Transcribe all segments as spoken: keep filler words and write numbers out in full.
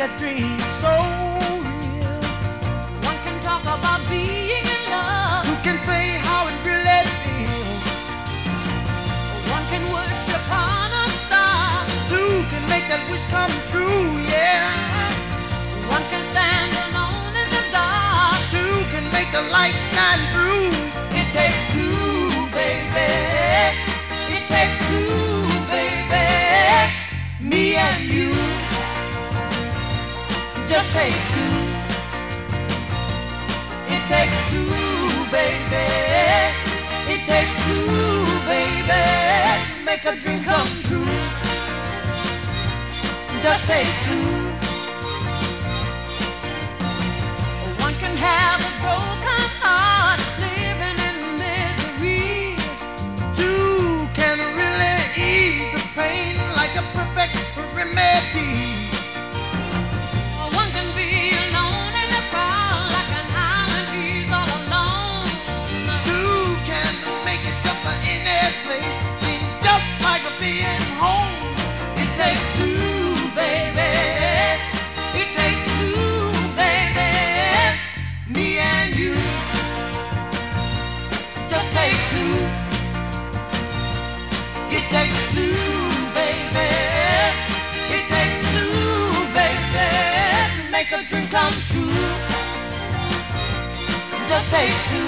that dream so real. One can talk about being in love. Two can say how it really feels. One can worship on a star. Two can make that wish come true, yeah. One can stand alone in the dark. Two can make the light shine through. It takes two, baby. It takes two, baby. Me and you, just take two. It takes two, baby. It takes two, baby. Make a dream come true. Just take two. One can have a broken heart, living in misery. Two can really ease the pain like a perfect remedy. One can be alone in the crowd like an island, he's all alone. Two can make it just a any place seem just like a being home. It takes two, baby. It takes two, baby. Me and you, just take two. It takes two, baby. It takes two, baby, to make a dream come true. Just take two.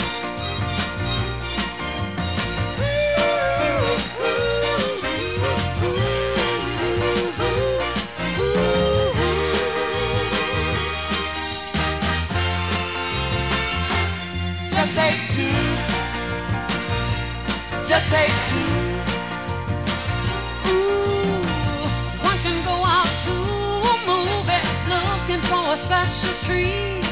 Just take two. Just take two. Ooh, one can go out to a movie looking for a special treat.